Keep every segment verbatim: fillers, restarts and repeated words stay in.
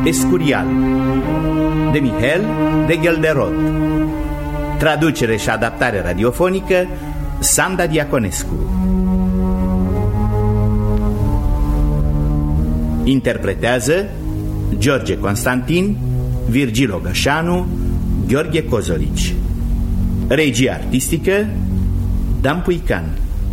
Escurial de Mihail de Ghelderod. Traducere și adaptare radiofonică Sanda Diaconescu. Interpretează George Constantin, Virgil Ogășanu, Gheorghe Cozolici. Regie artistică Dan Puican.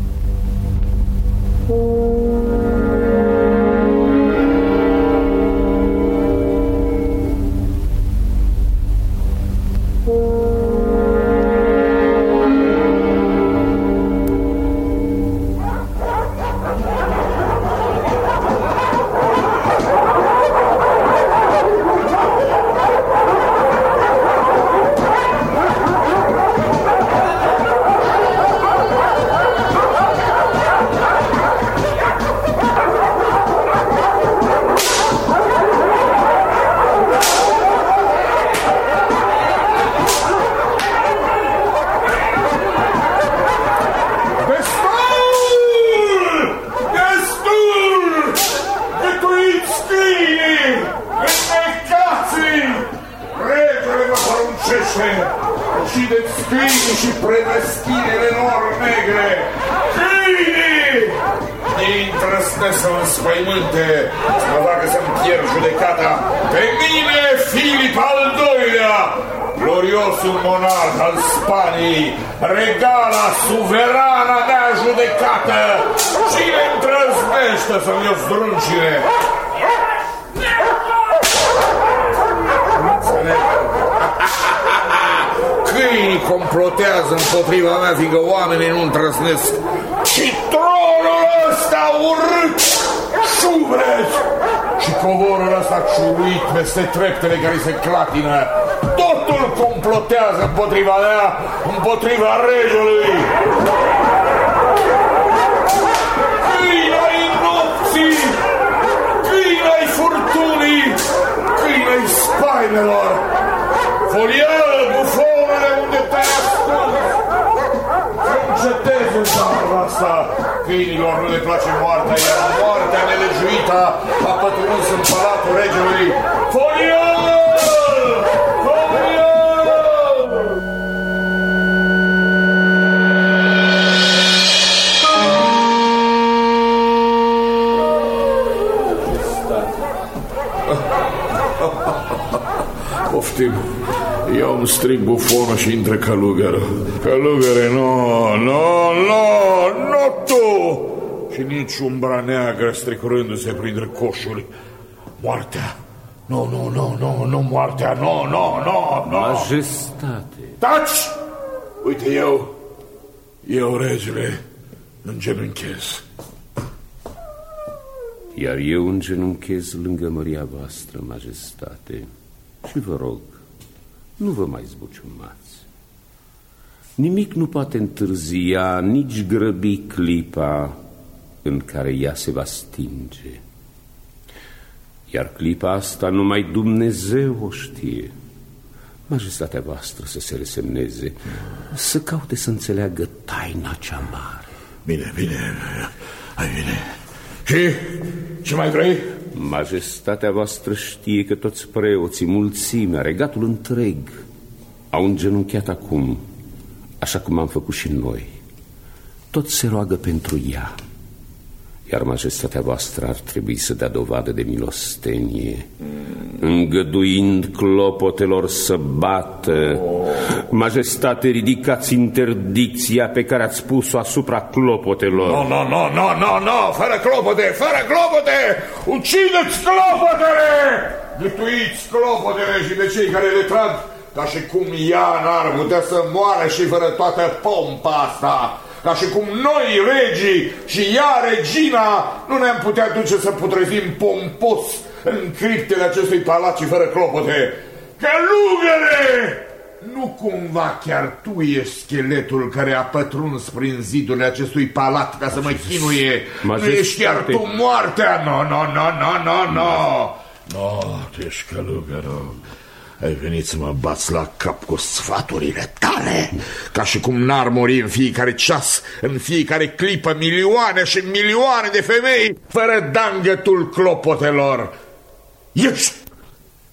Câinii complotează împotriva mea, fiindcă oamenii nu întrăsnesc. Și tronul ăsta urât, șubret, și covorul ăsta ciuruit peste treptele care se clatină, totul complotează împotriva mea, împotriva regelui. Câini-ai nopții, câini-ai furtunii, câini-ai spaimelor, foliară, bufonule, unde te-ai ascuns? Să înceteze zarva asta. Câinilor nu le place moartea, iar moartea nelegiuită a pătruns în palatul regelui. Foliară! Poftim, eu îmi stric bufonul și intră călugărul. Călugăre, nu, nu, nu, nu tu! Și nici umbra neagră strecurându-se printre coșuri. Moartea, nu, nu, nu, nu, nu moartea, nu, nu, nu, nu. Majestate. Taci! Uite, eu, eu, regele, îngenunchez. Iar eu îngenunchez lângă măria voastră, majestate. Și vă rog, nu vă mai zbuciumați. Nimic nu poate întârzia, nici grăbi clipa în care ea se va stinge. Iar clipa asta numai Dumnezeu o știe. Majestatea voastră să se resemneze, să caute să înțeleagă taina cea mare. Bine, bine, hai bine. Și ce mai vrei? Majestatea voastră știe că toți preoții, mulțimea, regatul întreg au îngenunchiat acum, așa cum am făcut și noi. Toți se roagă pentru ea, iar majestatea voastră ar trebui să dea dovadă de milostenie, îngăduind clopotelor să bată. Majestate, ridicați interdicția pe care ați pus-o asupra clopotelor. Nu, nu, nu, nu, nu, nu, fără clopote, fără clopote! Ucideți clopotele! Gâtuiți clopotele și de cei care le trag, ca și cum ea n-ar putea să moară și fără toată pompa asta. Ca și cum noi, regii, și ea, regina, nu ne-am putea duce să putrezim pompos în criptele acestui palat și fără clopote. Călugăre! Nu cumva chiar tu ești scheletul care a pătruns prin zidurile acestui palat ca să mă chinuie? Nu ești chiar tu moartea? No, no, no, no, no, no. No, tu ești călugărul. Ai venit să mă bați la cap cu sfaturile tale, ca și cum n-ar muri în fiecare ceas, în fiecare clipă, milioane și milioane de femei, fără dangătul clopotelor. Ieși!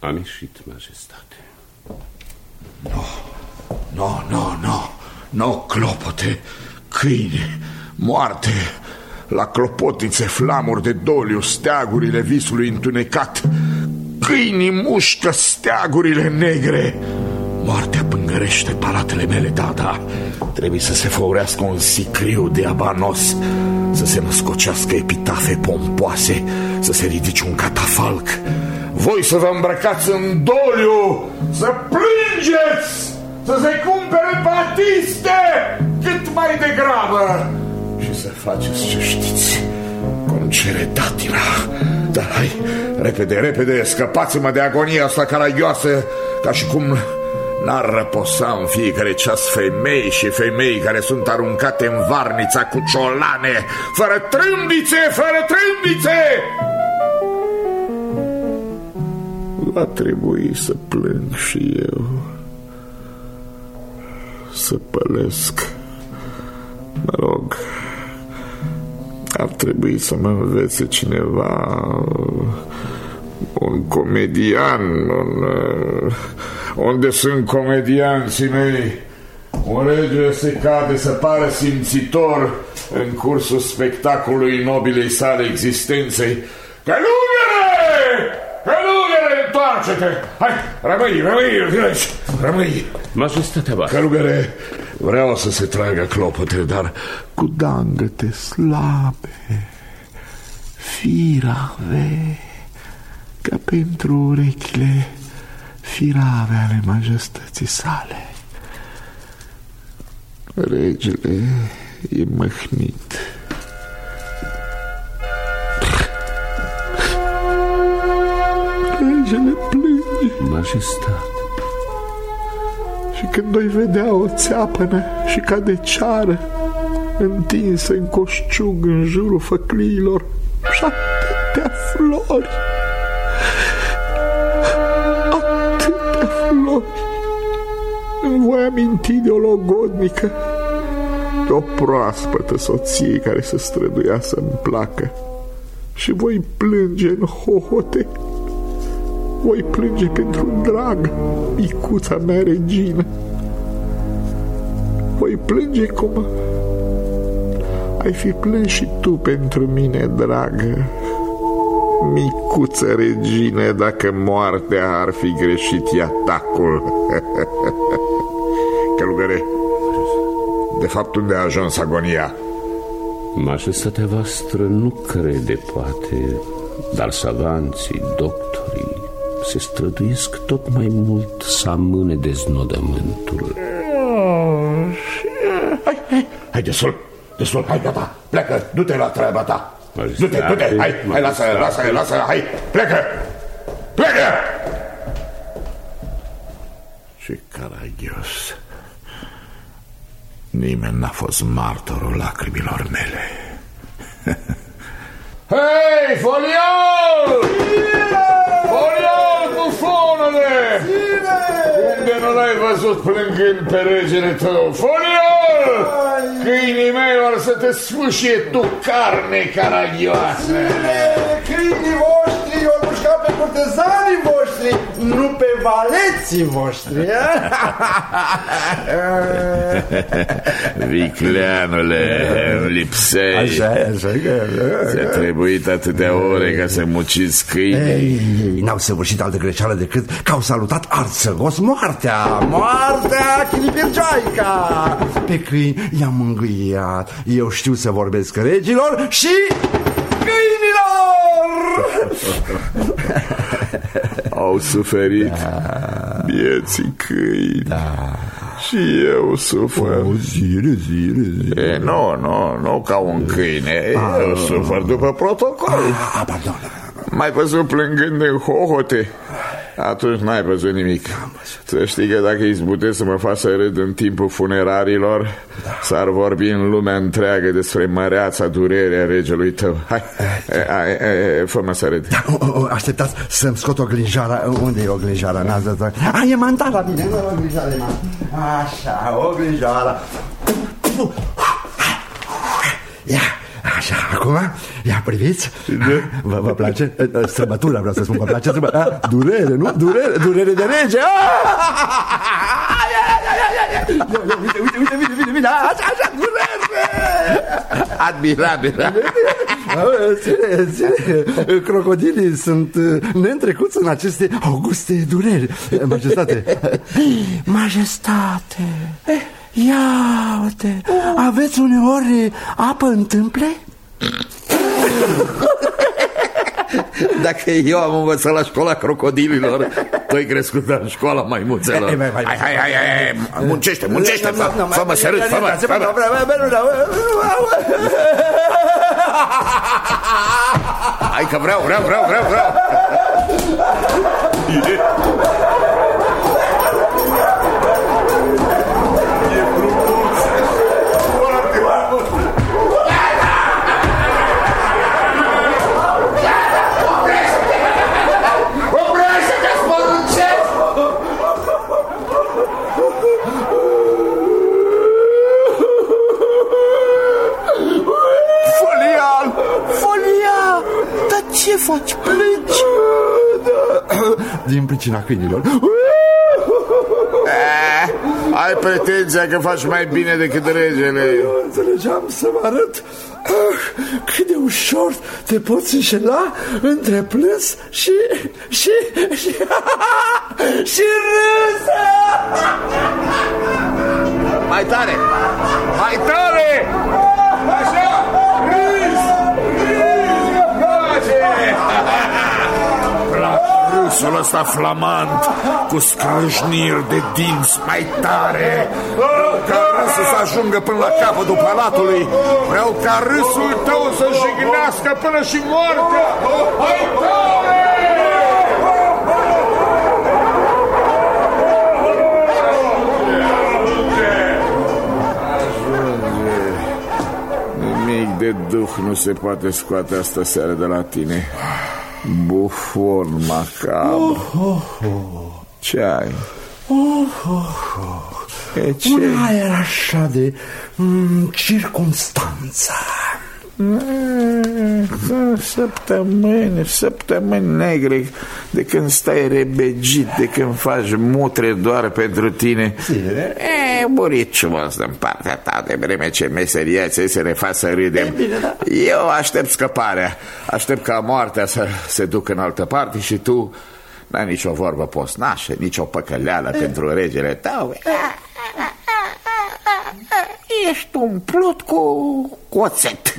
Am ieșit, majestate. Nu, nu, nu, nu, nu, clopote, câini, moarte, la clopotițe, flamuri de doliu, steagurile visului întunecat, câinii mușcă steagurile negre. Moartea pângărește palatele mele, da, da. Trebuie să se făurească un sicriu de abanos, să se născocească epitafe pompoase, să se ridice un catafalc. Voi să vă îmbrăcați în doliu, să plângeți, să se cumpere batiste cât mai degrabă și să faceți ce știți, cum cere datila. Dar hai, repede, repede, scăpați-mă de agonia asta caragioasă, ca și cum n-ar răposa în fiecare ceas femei și femei care sunt aruncate în varnița cu ciolane, fără trâmbițe, fără trâmbițe. Va trebui să plâng și eu, să pălesc. Mă rog, ar trebui să mă învețe cineva, un comedian, un, unde sunt comedianții mei. Un rege se cade să pară simțitor în cursul spectacolului nobilei sale existenței. Călugăre! Călugăre, întoarce-te! Hai, rămâi, rămâi, rămâi! Majestatea voastră. Călugăre, vreau să se tragă clopote, dar cu dangăte slabe, firave, ca pentru urechile firave ale majestății sale. Regele e măhnit. Regele plânge. Majestate. Și când o-i vedea o țeapănă și ca de ceară întinsă în coșciug în jurul făcliilor și atâtea flori, atâtea flori, îmi voi aminti de o logodnică, de o proaspătă soție care se străduia să-mi placă și voi plânge în hohote. Voi plânge pentru drag, micuța mea regină. Voi plânge cum ai fi plâns și tu pentru mine, dragă, micuță regină, dacă moartea ar fi greșit atacul. Călugăre, de fapt unde a ajuns agonia? Majestatea voastră nu crede, poate, dar savanții, doctorii se străduiesc tot mai mult să amâne deznodământul. Hai, hai, hai, destul, destul, hai, gata, plecă, du-te la treaba ta. Du-te, du-te, hai, hai, lasă, lasă, lasă, hai, plecă, plecă! Ce caragios! Nimeni n-a fost martorul lacrimilor mele. Hei, foliol! Foliol, bufonule! Unde nu l-ai văzut plângând pe regele tău? Foliol! Câinii mei or să te sfâșie tu carne caragioasă! Câinii voștri o mușca pe curtezanii voștri, nu pe valeții voștri. Vicleanule, îmi lipsești. Așa e, așa e. Ți-a trebuit atâtea ore ca să muciți câini. Ei, n-au săvârșit altă greșeală decât că au salutat arțăgos moartea. Moartea Chilipirgeaica. Pe câini i-am mângâiat. Eu știu să vorbesc regilor și câinilor. Au suferit, da, vieții câini, da. Și eu sufăr. O, zile, zile, zile. E, nu, nu, nu ca un câine. A, eu sufăr după protocol. A, pardon. M-ai văzut plângând în hohote? Atunci n-ai văzut nimic. Să știi că dacă izbutesc să mă fac să râd în timpul funerarilor, da, s-ar vorbi în lumea întreagă despre măreața durere a regelui tău. Hai, fă-mă să râd. Da, o, o, așteptați să-mi scot o glinjara. Unde e o glinjara? A, e manta la mine. Nu, o glinjara e manta. Așa, o glinjara. Ia, Așa, acum, ia priviți. Vă, vă place? Străbătura, vreau să spun, vă place străbătura? Durere, nu? Durere, durere de rege. Uite, uite, uite, uite, uite, uite, așa, așa, durere. Admirabil. Ține, ține. Crocodilii sunt neîntrecuți în aceste auguste dureri. Majestate. Majestate. Ia uite, aveți uneori apă în tâmple? Dacă eu am învățat la școala crocodililor, tu ai crescut la școala maimuțelor. Hai, hai, hai, hai, hai, muncește, muncește, fă-mă să râd, fă-mă, fă-mă. Hai că vreau, vreau, vreau, vreau, vreau. Ce faci? Plângi? Da. Din pricina câinilor. Eh, ai pretenția că faci mai bine decât regele. Eu înțelegeam să mă arăt cât de ușor te poți înșela între plâns și și și și râs. Mai tare! Mai tare! Așa! Râs! Râsul ăsta flamant, cu scrâșniri de dinți, mai tare. Vreau ca râsul să ajungă până la capătul palatului. Vreau ca râsul tău să jignească până și moartea. Mai tare! Nimic de duh nu se poate scoate astă seară de la tine. Bufon macabru. Oh, oh, oh. Ce ai? Oh, oh, oh. E ce? Un aer așa de mm, circumstanță. Mm, săptămâni, săptămâni negre, de când stai rebegit, de când faci mutre doar pentru tine. E, buriciul ăsta în partea ta, de vreme ce meseria ți se ne fac să râdem. Bine, da. Eu aștept scăparea, aștept ca moartea să se ducă în altă parte și tu n-ai nicio vorbă postnașă, nicio păcăleală e. pentru regele tău. Ești umplut cu, cu oțet.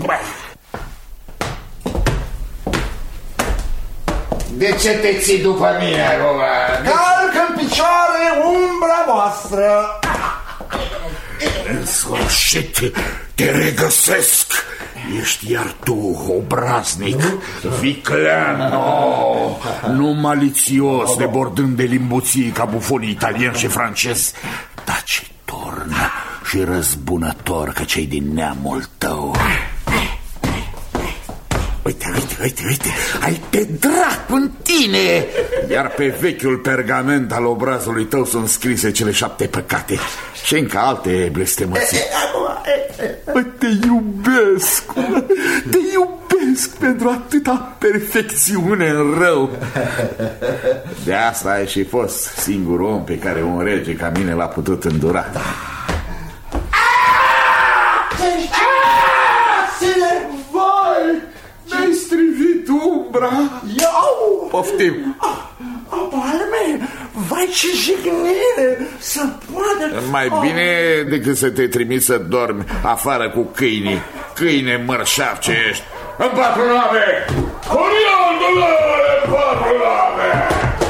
De ce te ții după mine, Roman? Calcă în picioare umbra voastră. În sfârșit te regăsesc. Ești iar tu, obraznic, viclean, no, nu malițios, debordând de limbuții ca bufonii italieni și francezi, taciturn și răzbunător ca cei din neamul tău. Uite, uite, uite, uite, ai pe dracu în tine. Iar pe vechiul pergament al obrazului tău sunt scrise cele șapte păcate și încă alte blestemății. Te iubesc, te iubesc pentru atâta perfecțiune în rău. De asta ai și fost singurul om pe care un rege ca mine l-a putut îndura. Mi-ai strivit umbra. Iau! Poftim. Palme, vai ce jignire să poată... Mai bine decât să te trimiți să dormi afară cu câinii. Câine mărșav ce ești. În patru nave! Coriandule! În patru nave!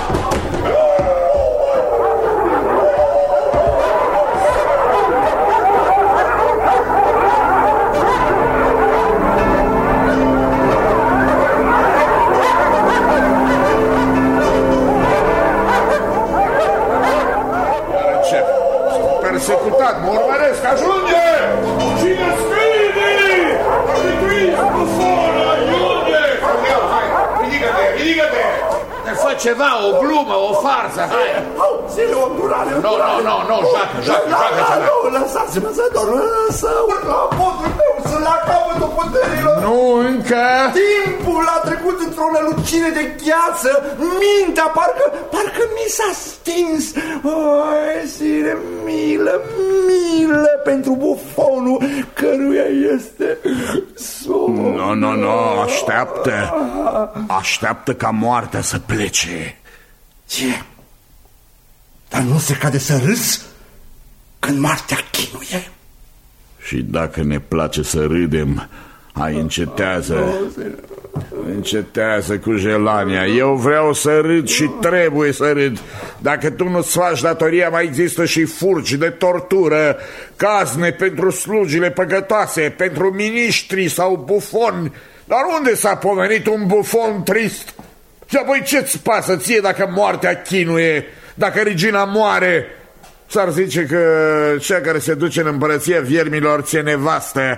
Persecutat, mă urmăresc, ajunge! Cine scrie? Alituiți, bufonă, ajunge! Hai, ridică-te, ridică-te! Te fă ceva, o glumă, o farsă, hai! Au, zile o durare, Nu, nu, nu, nu, joacă, joacă, joacă ceva! Nu, lăsați-mă să dorm, să urc la podul meu, sunt la capătul puterilor. Nu încă. Timpul a trecut într-o nălucire de gheață. Mintea parcă, parcă mi s-a stins. Oi, sire, milă, milă pentru bufonul căruia este somn. Nu, nu, nu, așteaptă. Așteaptă ca moartea să plece. Ce? Dar nu se cade să râs când moartea chinuie? Și dacă ne place să râdem, hai, încetează. Încetează cu jelania. Eu vreau să râd și trebuie să râd. Dacă tu nu-ți faci datoria, mai există și furci de tortură, cazne pentru slugile păcătoase, pentru miniștri sau bufoni. Dar unde s-a pomenit un bufon trist? Și apoi ce-ți pasă ție dacă moartea chinuie, dacă regina moare? S-ar zice că cea care se duce în împărăția viermilor ție nevastă.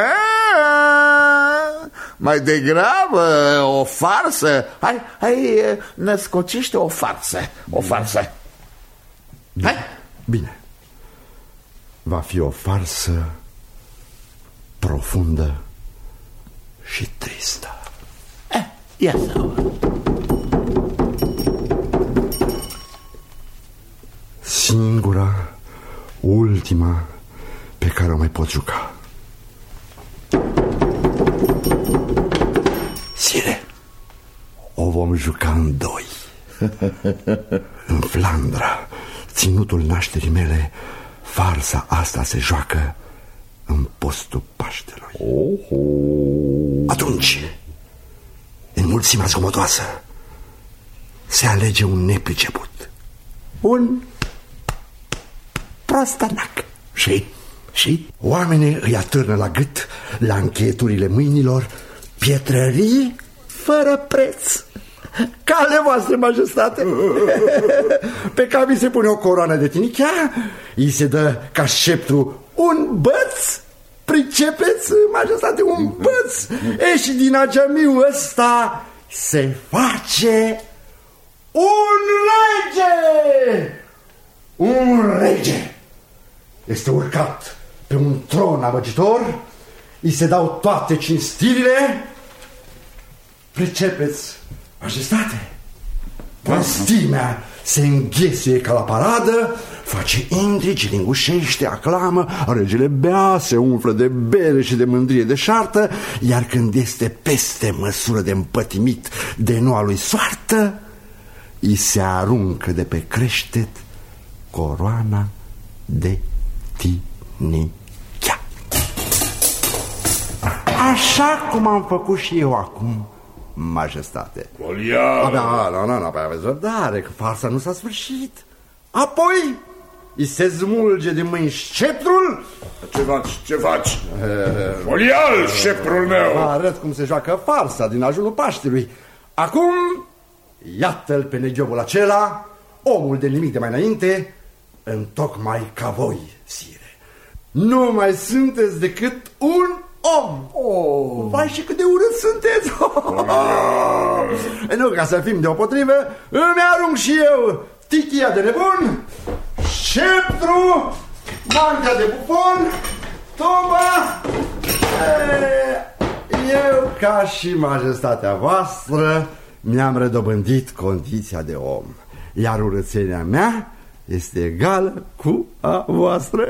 Mai degrabă o farsă. Hai, hai, născocește o farsă. O farsă. Bine. Bine. Va fi o farsă profundă și tristă. Eh, ia să văd. Singura, ultima pe care o mai pot juca. Sire, o vom juca în doi. În Flandra, ținutul nașterii mele, farsa asta se joacă în postul Paștelui. Atunci, în mulțimea zgomotoasă, se alege un nepriceput, un prostănac. Și, și oamenii îi atârnă la gât, la încheieturile mâinilor, pietrării fără preț. Cale voastră, majestate. Pe cap îi se pune o coroană de tinichea, îi se dă ca sceptru un băț. Pricepeți, majestate, un băț. E, și din ageamiul ăsta se face un rege. Un rege este urcat pe un tron amăgitor, îi se dau toate cinstirile. Pricepeți, majestate? Prostimea se înghesuie ca la paradă, face intrigi, lingușește, aclamă, regele bea, se umflă de bere și de mândrie deșartă, iar când este peste măsură de împătimit de noua lui soartă, îi se aruncă de pe creștet coroana de tinichea. Așa cum am făcut și eu acum, majestate. Goliat! Abia, nu, nu, nu, abia aveți răbdare, că farsa nu s-a sfârșit. Apoi îi se smulge din mâini sceptrul. Ce faci? Ce faci? Goliat, sceptrul meu! Vă arăt cum se joacă farsa din ajunul Paștelui. Acum, iată-l pe neghiobul acela, omul de nimic de mai înainte, întocmai ca voi, sire. Nu mai sunteți decât un om. Oh. Vai, și cât de urât sunteți. Oh. Nu, ca să fim deopotrivă, îmi arunc și eu tichia de nebun, sceptru, manga de bufon, tomba. Eu, ca și majestatea voastră, mi-am redobândit condiția de om, iar urățenia mea este egală cu a voastră.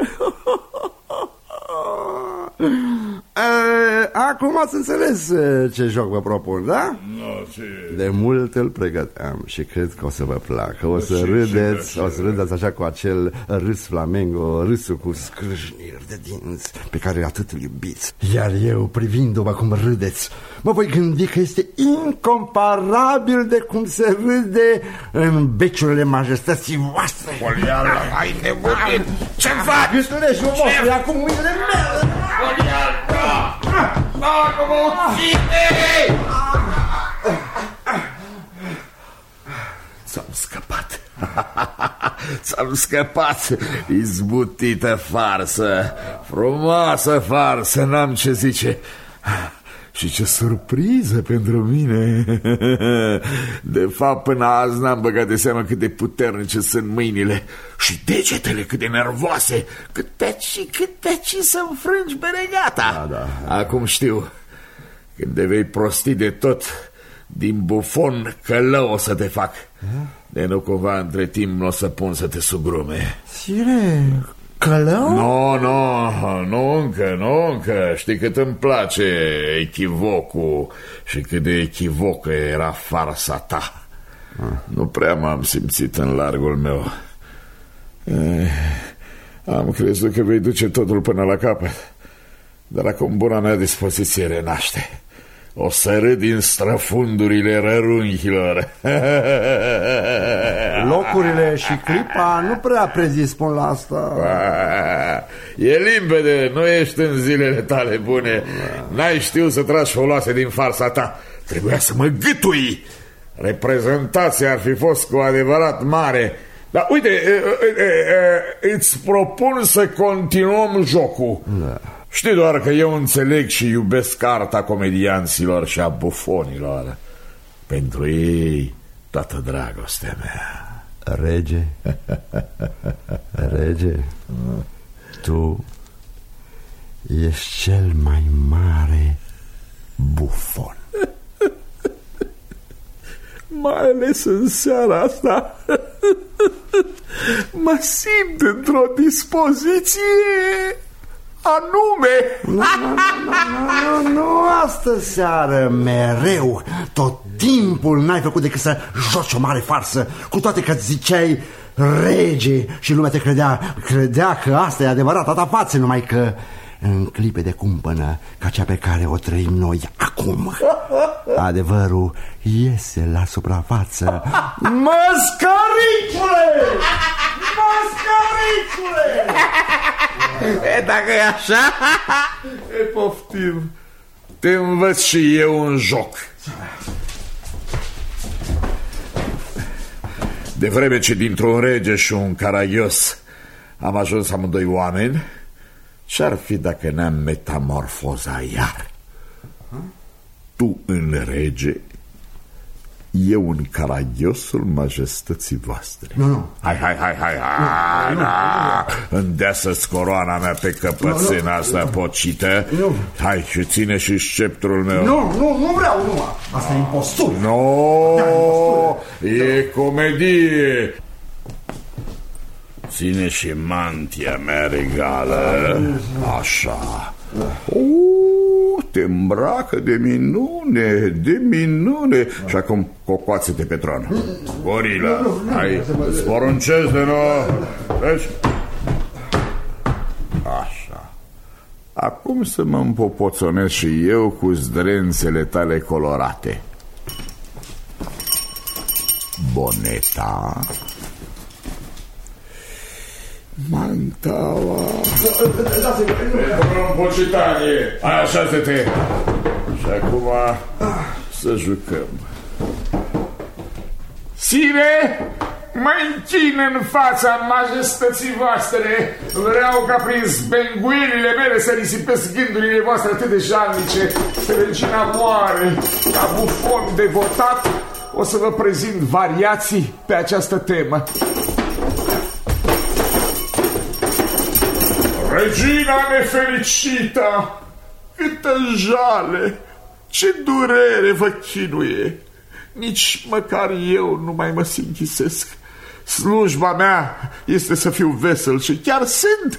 Acum ați înțeles ce joc vă propun, da? No, ce... De mult îl pregăteam și cred că o să vă placă. O să râdeți, o să râdeți așa cu acel râs flamengo, râsul cu scrâșniri de dinți pe care atât îl iubiți. Iar eu, privindu-vă cum râdeți, mă voi gândi că este incomparabil de cum se râde în beciurile majestății voastre. Goliat, hai nebunit! Ce faci? Gâstuleșul vostru e acum mâinile mele! Goliat, da! Da, că mă ucide! S-am scăpat. S-am scăpat. Izbutită farsă. Frumoasă farsă, n-am ce zice. Și ce surpriză pentru mine! De fapt, până azi n-am băgat de seama cât de puternice sunt mâinile și degetele cât de nervoase, cât te și cât te ci să înfrângi beregata. Da, da. Acum știu, când te vei prosti de tot, din bufon călău o să te fac. De nu cumva între timp nu o să pun să te sugrume. Sire, călău? Nu, nu, nu încă, nu încă. Știi cât îmi place echivocul și cât de echivocă era farsa ta. ah. Nu prea m-am simțit în largul meu. eh, Am crezut că vei duce totul până la capăt, dar acum buna mea dispoziție renaște. O să râd din străfundurile rărunchilor. Locurile și clipa nu prea predispun la asta. E limpede, nu ești în zilele tale bune. N-ai știut să tragi foloase din farsa ta. Trebuia să mă gâtui. Reprezentația ar fi fost cu adevărat mare. Dar uite, îți propun să continuăm jocul. Da. Știi doar că eu înțeleg și iubesc arta comedianților și a bufonilor. Pentru ei toată dragostea mea. Rege, rege, tu ești cel mai mare bufon. Mai ales în seara asta. Mă simt într-o dispoziție anume. Nu, nu, nu, nu, nu, astă seară, mereu, tot timpul n-ai făcut decât să joci o mare farsă, cu toate că ziceai rege și lumea te credea, credea că asta e adevărata ta față, numai că în clipe de cumpănă ca cea pe care o trăim noi acum, adevărul iese la suprafață. Măscăricule! Măscăricule! E, dacă e așa, e, poftim. Te învăț și eu un joc. De vreme ce dintr-un rege și un caragios am ajuns amândoi oameni, ce-ar fi dacă ne-am metamorfoza iar? Tu în rege, eu în caragiosul majestății voastre. Nu, nu. Hai, hai, hai, hai, hai, da. Îndeasă-ți coroana mea pe căpățâna asta pocită. Nu. Hai și ține și sceptrul meu. Nu, nu, nu vreau, nu. Asta e impostur. Nu, e comedie. Ține și mantia mea regală. Așa. Uh, te îmbracă de minune, de minune. Și acum cocoață-te pe tron. Gorila, hai, îți poruncesc de nou. Deci, așa. Acum să mă împopoțonesc și eu cu zdrențele tale colorate. Boneta, mantaua, Pocitanie, așează-te. Și acum să jucăm. Sire, mă închin în fața majestății voastre. Vreau ca prin zbenguielile mele să risipesc gândurile voastre atât de jalnice. Regina moare. Ca bufon devotat o să vă prezint variații pe această temă. Regina nefericită, câtă jale, ce durere vă chinuie. Nici măcar eu nu mai mă sinchisesc. Slujba mea este să fiu vesel și chiar sunt.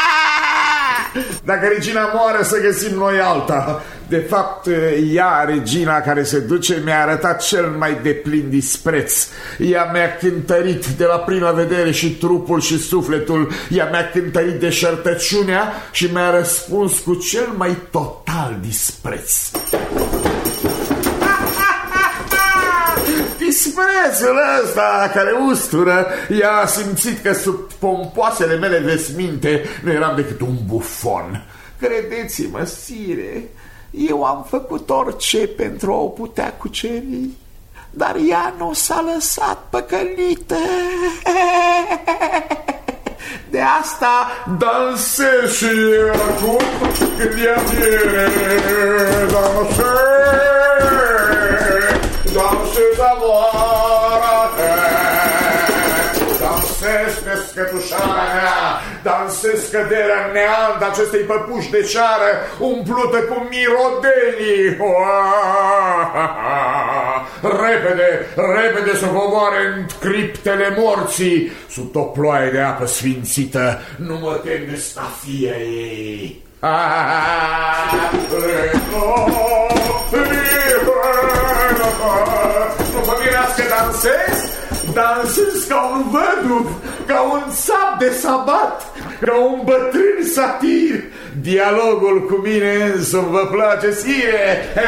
Dacă regina moare, să găsim noi alta. De fapt, ea, regina care se duce, mi-a arătat cel mai deplin dispreț. Ea mi-a cântărit de la prima vedere și trupul și sufletul. Ea mi-a cântărit deșertăciunea și mi-a răspuns cu cel mai total dispreț. Disprețul ăsta care ustură. Ea a simțit că sub pompoasele mele vesminte nu eram decât un bufon. Credeți-mă, sire, eu am făcut orice pentru a o putea cuceri, dar ea nu s-a lăsat păcălită. De asta dansez și acum când ea vine. Dansez, dansez amoarate, dansez pescătușarea mea, dansez scăderea neant acestei păpuși de ceară umplută cu mirodenii. Repede, repede să coboare în criptele morții sub o ploaie de apă sfințită. Nu mă tem de stafia ei. Nu vă mirească dansez? Dansez ca un văduv, ca un țap de sabat, ca un bătrân satir. Dialogul cu mine însumi vă place ție.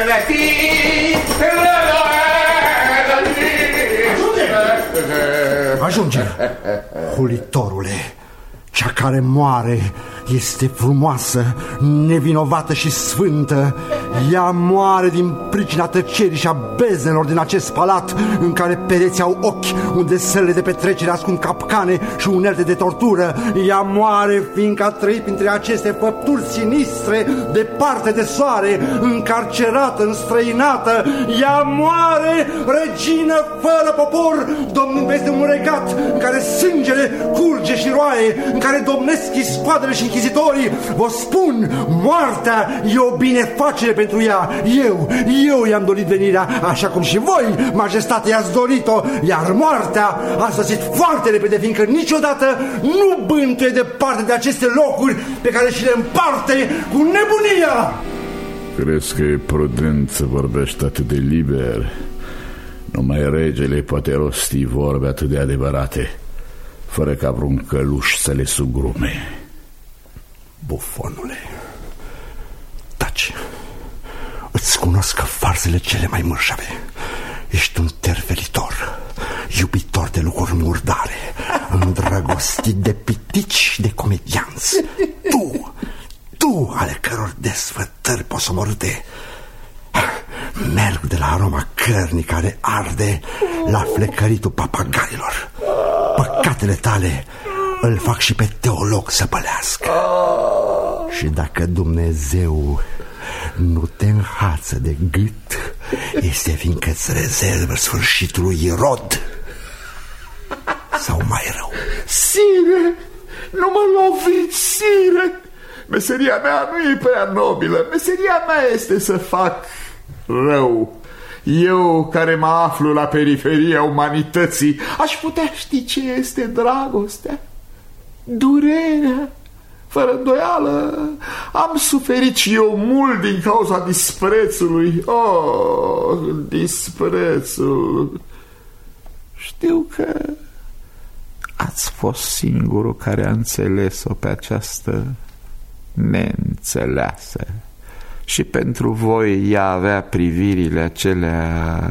Ajunge, hulitorule. Cea care moare este frumoasă, nevinovată și sfântă. Ea moare din pricina tăcerii și a beznelor din acest palat, în care pereții au ochi, unde sălile de petrecere ascund capcane și unelte de tortură. Ea moare fiindcă a trăit printre aceste făpturi sinistre, departe de soare, încarcerată, înstrăinată. Ea moare, regină fără popor, domnând peste un regat în care sângele curge și roaie, în care domnesc iscoadele și închizitorii. Vă spun, moartea e o binefacere pentru ea. Eu, eu i-am dorit venirea, așa cum și voi, majestate, i-ați dorit-o. Iar moartea a sosit foarte repede, fiindcă niciodată nu bântuie departe de aceste locuri pe care și le împarte cu nebunia. Crezi că e prudent să vorbești atât de liber? Numai regele poate rosti vorbe atât de adevărate, fără ca vreun căluș să le sugrume. Bufonule, taci. Îți cunosc farsele cele mai mărșave. Ești un terfelitor, iubitor de lucruri murdare, îndrăgostit de pitici și de comedianți. Tu, tu ale căror desfătări posomorâte merg de la aroma cărnii care arde la flecăritul papagalilor. Păcatele tale îl fac și pe teolog să pălească. Și dacă Dumnezeu nu te înhață de gât, este fiindcă îți rezervă sfârșitul lui Irod. Sau mai rău. Sire, nu mă loviți, sire. Meseria mea nu e prea nobilă. Meseria mea este să fac rău. Eu, care mă aflu la periferia umanității, aș putea ști ce este dragostea, durerea. Fără îndoială, am suferit și eu mult din cauza disprețului. Oh, disprețul. Știu că ați fost singurul care a înțeles-o pe această neînțeleasă. Și pentru voi ea avea privirile acelea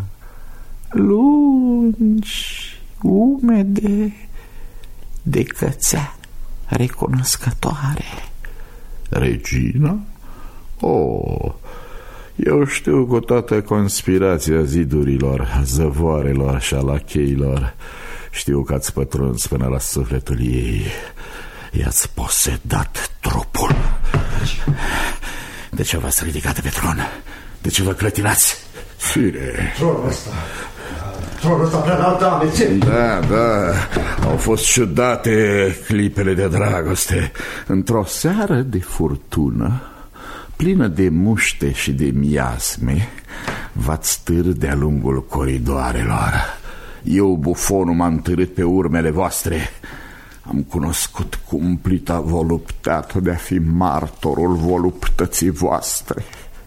lungi, umede, de cățea recunoscătoare. Regina? Oh, eu știu cu toată conspirația zidurilor, zăvoarelor și a lacheilor. Știu că ați pătruns până la sufletul ei. I-ați posedat trupul. De ce v-ați ridicat pe tron? De ce vă clătinați? Sire, tronul ăsta Tronul ăsta prea înalt, amețe. Da, da, au fost ciudate clipele de dragoste. Într-o seară de furtună, plină de muște și de miasme, v-ați târât de-a lungul coridoarelor. Eu, bufonul, m-am târât pe urmele voastre. Am cunoscut cumplita voluptate de a fi martorul voluptății voastre.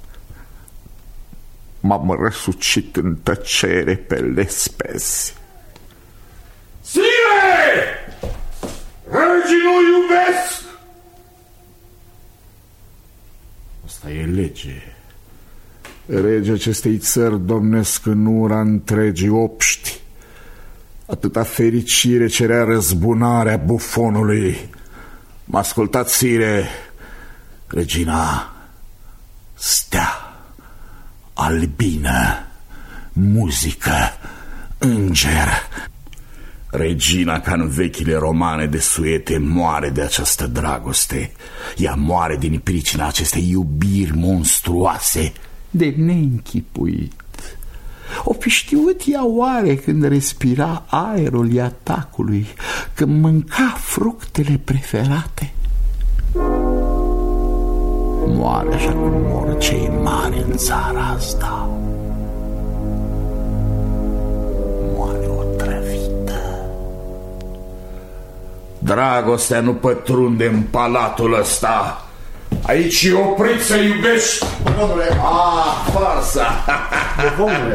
M-am răsucit în tăcere pe lespezi. Sire! Regii nu iubesc! Asta e lege. Regii acestei țări domnesc în ura întregii obști. Atâta fericire cerea răzbunarea bufonului. Mă ascultați, sire, regina, stea, albină, muzică, înger. Regina, ca în vechile romane de suete, moare de această dragoste. Ea moare din pricina acestei iubiri monstruoase de neînchipuit. O fi știut ea oare când respira aerul atacului, când mânca fructele preferate? Moare așa cum mor cei mari în țara asta. Moare o trăvită. Dragostea nu pătrunde în palatul ăsta. Aici e oprit să iubești. Domnule, ah, farsa. Domnule,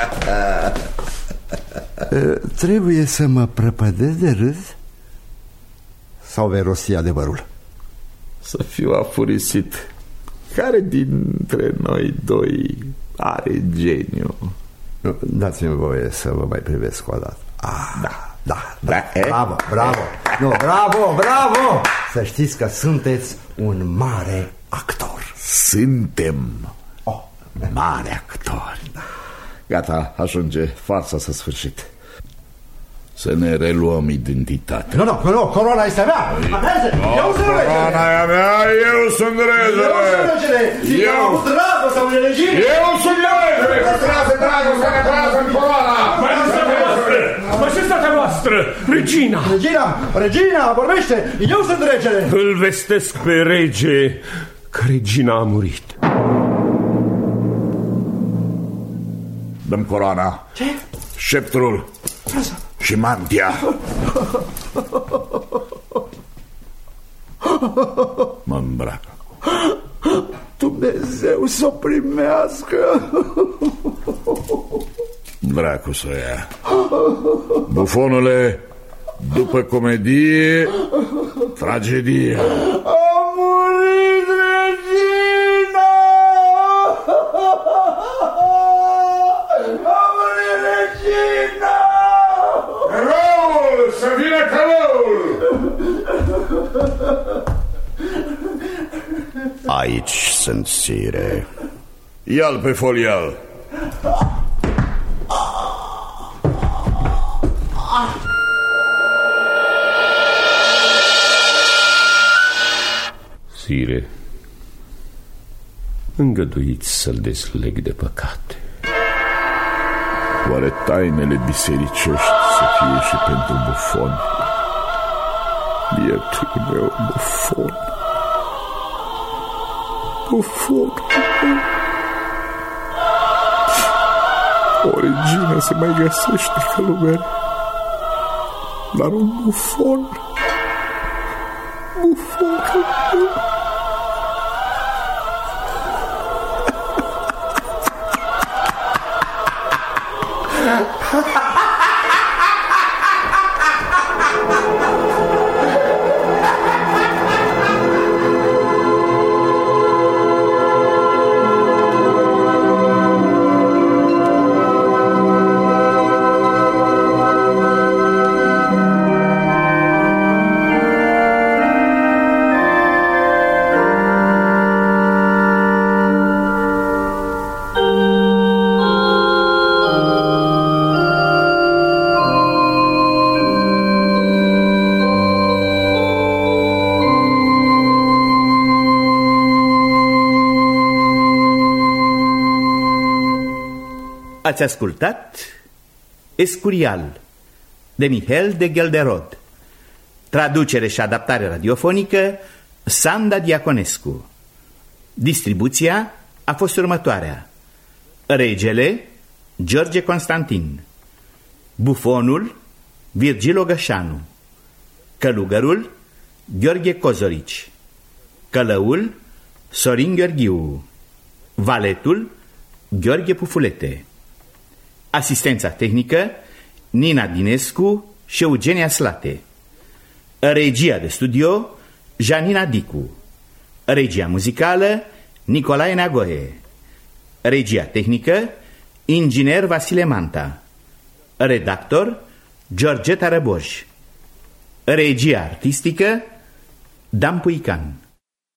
trebuie să mă prăpădesc de râs sau vei rosti adevărul? Să fiu afurisit. Care dintre noi doi are geniu? Dați-mi voie să vă mai privesc o dată. Ah, da, da, da. Bravo, bravo. Nu, bravo, bravo. Să știți că sunteți un mare actor. Suntem oh. mare actori. Gata, ajunge farsa să sfârșit. Să ne reluăm identitatea. Nu, nu, nu, coroana este a mea. Eu sunt regele. Coroana e a mea, eu sunt regele. Eu sunt regele. Eu am avut dragostea unei regii. Eu sunt regele. Că trase dragostea, că trase în coroana. Majestatea voastră, majestatea voastră, regina. Regina, regina, vorbește. Eu sunt regele. Îl vestesc pe rege că regina a murit. Dăm coroana. Ce? Sceptrul. Și mantia. Mă îmbracă. Dumnezeu să o primească. Dracu să o ia. Bufonule, după comedie, tragedie. A murit regina! A murit regina! Călăul! Să vină călăul! Aici sunt, sire. Ia-l pe folial. Sire, îngăduiți să-l desleg de păcate. Oare tainele bisericești să fie și pentru bufon? Bietul meu bufon. Bufon. O regină se mai găsește călugări, dar un bufon. Bufon. Ați ascultat Escurial de Mihail de Ghelderod. Traducere și adaptare radiofonică Sanda Diaconescu. Distribuția a fost următoarea: regele George Constantin, bufonul Virgil Ogășanu, călugărul Gheorghe Cozorici, călăul Sorin Gheorghiu, valetul Gheorghe Pufulete. Asistența tehnică Nina Dinescu și Eugenia Slate. Regia de studio Janina Dicu. Regia muzicală Nicolae Neagoe. Regia tehnică inginer Vasile Manta. Redactor Georgeta Răboj. Regia artistică Dan Puican.